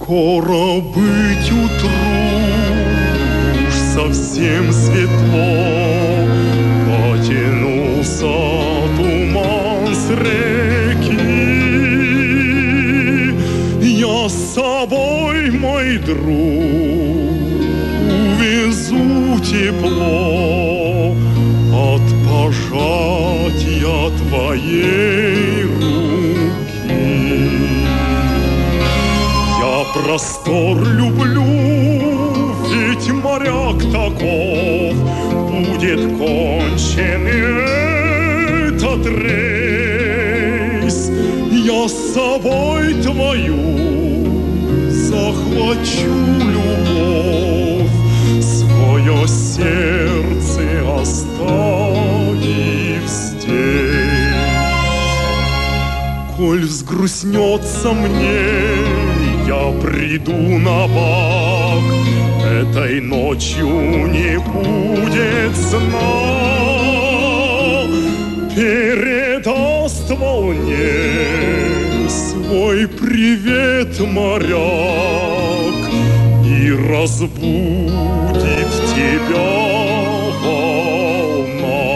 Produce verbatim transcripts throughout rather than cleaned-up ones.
Скоро быть утру, уж совсем светло, потянулся туман с реки. Я с собой, мой друг, увезу тепло от пожатия твоей руки. Я простор люблю, ведь моряк таков, будет кончен этот рейс. Я с собой твою захвачу любовь, свое сердце оставив здесь. Коль взгрустнется мне, я приду на бак, этой ночью не будет сна. Передаст волне свой привет моряк и разбудит тебя волна.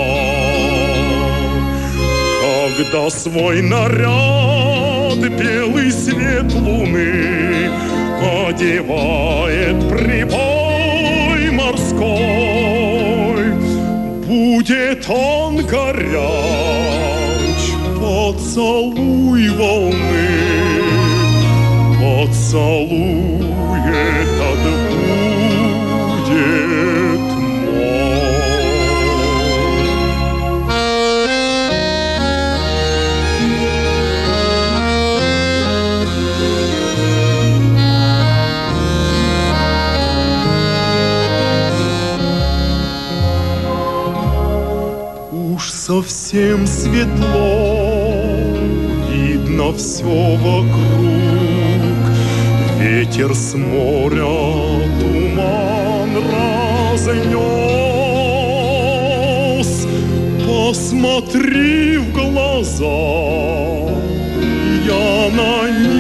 Когда свой наряд белый свет луны одевает прибой морской, будет он горяч, поцелуй волны, поцелуй этот будет мой. Совсем светло, видно все вокруг. Ветер с моря туман разнес. Посмотри в глаза, я на них